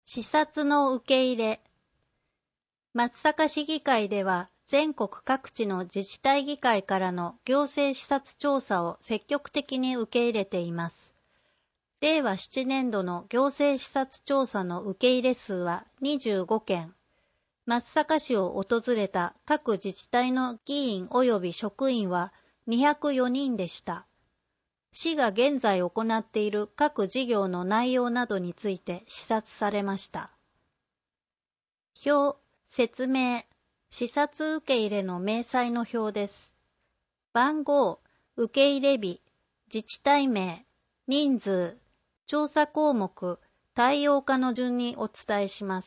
視察の受け入れ。松阪市議会では全国各地の自治体議会からの行政視察調査を積極的に受け入れています。令和7年度の行政視察調査の受け入れ数は25件。松阪市を訪れた各自治体の議員及び職員は204人でした。市が現在行っている各事業の内容などについて視察されました。表、説明、視察受け入れの明細の表です。番号、受け入れ日、自治体名、人数、調査項目、対応課の順にお伝えします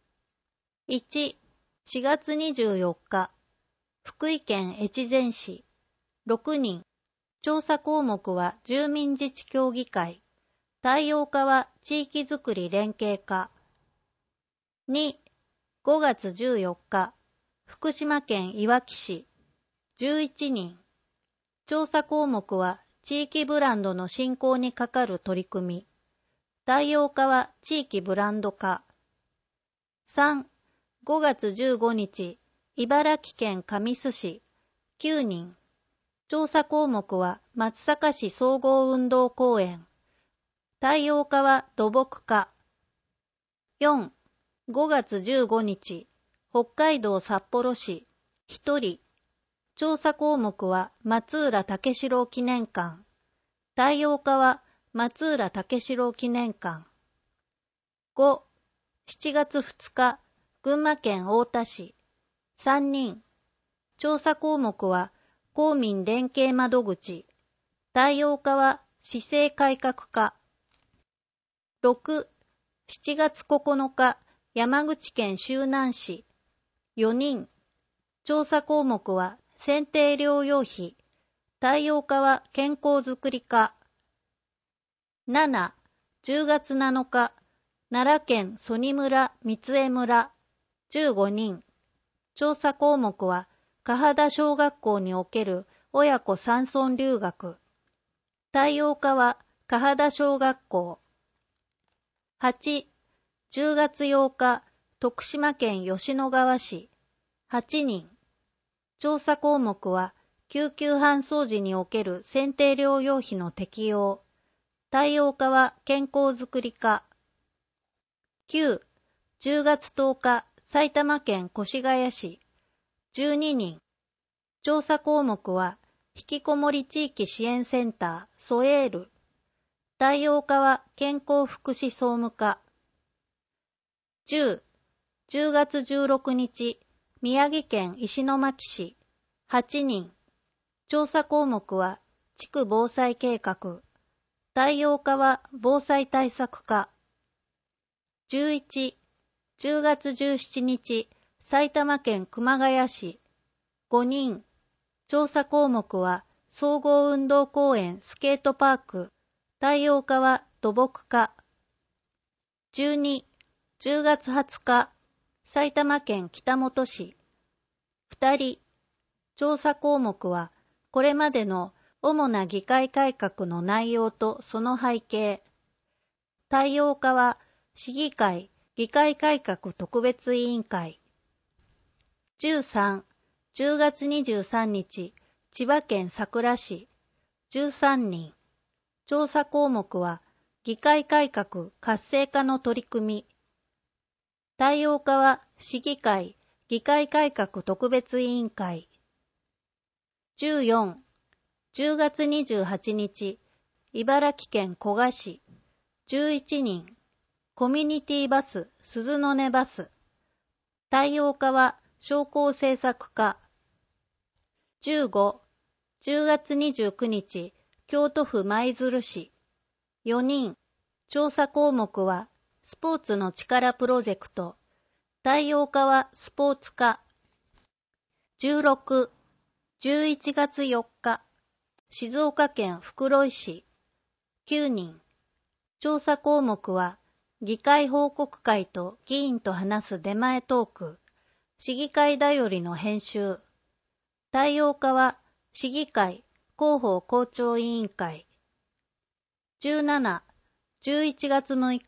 。1、4月24日、福井県越前市、6人。調査項目は住民自治協議会。対応課は地域づくり連携課。2、5月14日、福島県いわき市。11人。調査項目は地域ブランドの振興にかかる取り組み。対応課は地域ブランド課。3、5月15日、茨城県神栖市。9人。調査項目は松阪市総合運動公園。対応課は土木課。4、5月15日、北海道札幌市。1人。調査項目は松浦武四郎記念館。対応課は松浦武四郎記念館。5、7月2日、群馬県太田市。3人。調査項目は公民連携窓口。対応課は市政改革課。6、7月9日、山口県周南市。4人。調査項目は選定療養費。対応課は健康づくり課。7、10月7日、奈良県曽爾村三江村。15人。調査項目は嘉畑小学校における親子山村留学。対応課は嘉畑小学校。8、10月8日、徳島県吉野川市。8人。調査項目は救急搬送時における選定療養費の適用。対応課は健康づくり課。9、10月10日、埼玉県越谷市。12人。調査項目は、ひきこもり地域支援センター、ソエール。対応課は健康福祉総務課。10、10月16日、宮城県石巻市。8人。調査項目は、地区防災計画。対応課は防災対策課。11、10月17日、埼玉県熊谷市。5人。調査項目は、総合運動公園スケートパーク。対応課は土木課。12、10月20日、埼玉県北本市。2人。調査項目は、これまでの主な議会改革の内容とその背景。対応課は、市議会議会改革特別委員会。13、10月23日、千葉県佐倉市。13人。調査項目は、議会改革活性化の取り組み。対応課は、市議会議会改革特別委員会。14、10月28日、茨城県古河市。11人。コミュニティバス、鈴の音バス。対応課は、商工政策課。15、10月29日、京都府舞鶴市。4人。調査項目は、スポーツの力プロジェクト。対応課はスポーツ課。16、11月4日、静岡県袋井市。9人。調査項目は、議会報告会と議員と話す出前トーク。市議会だよりの編集。対応課は、市議会広報校長委員会。17、11月6日、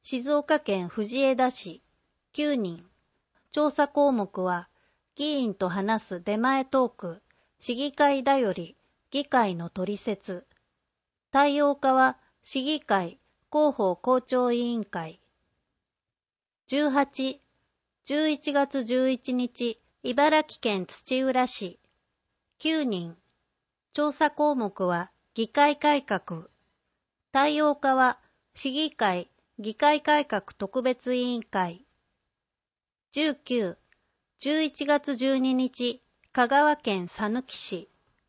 静岡県藤枝市9人。調査項目は、議員と話す出前トーク、市議会だより、議会の取説。対応課は、市議会広報校長委員会。18、11月11日、茨城県土浦市9人。調査項目は、議会改革。対応課は、市議会議会改革特別委員会。19、11月12日、香川県さぬき市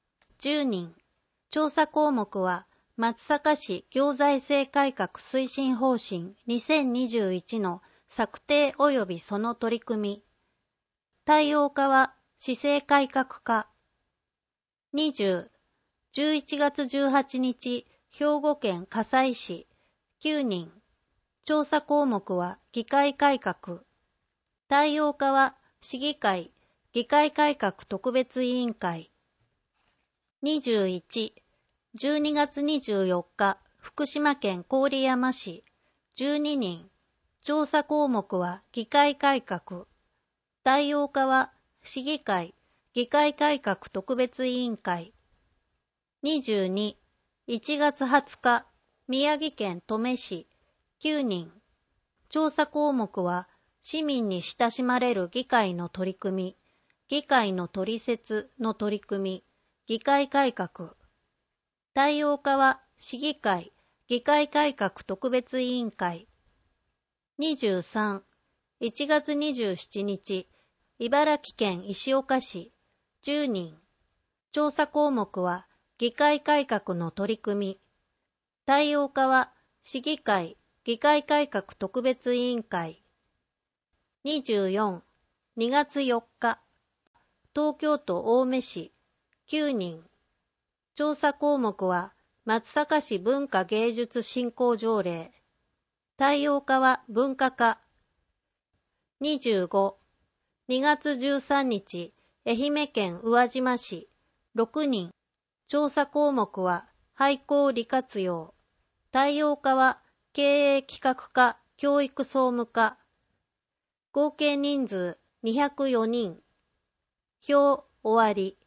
10人。調査項目は、松阪市行財政改革推進方針2021の策定及びその取り組み。対応課は、市政改革課。20、11月18日、兵庫県加西市9人。調査項目は議会改革。対応課は市議会議会改革特別委員会。21、12月24日、福島県郡山市12人。調査項目は議会改革。対応課は市議会議会改革特別委員会。22、1月20日、宮城県登米市9人。調査項目は、市民に親しまれる議会の取り組み、議会の取説の取り組み、議会改革。対応課は、市議会議会改革特別委員会。23、1月27日、茨城県石岡市10人。調査項目は、議会改革の取り組み。対応課は、市議会議会改革特別委員会。24、2月4日、東京都青梅市9人。調査項目は、松阪市文化芸術振興条例。対応課は文化課。25、2月13日、愛媛県宇和島市6人。調査項目は、廃校利活用。対応課は、経営企画課、教育総務課。合計人数204人。表終わり。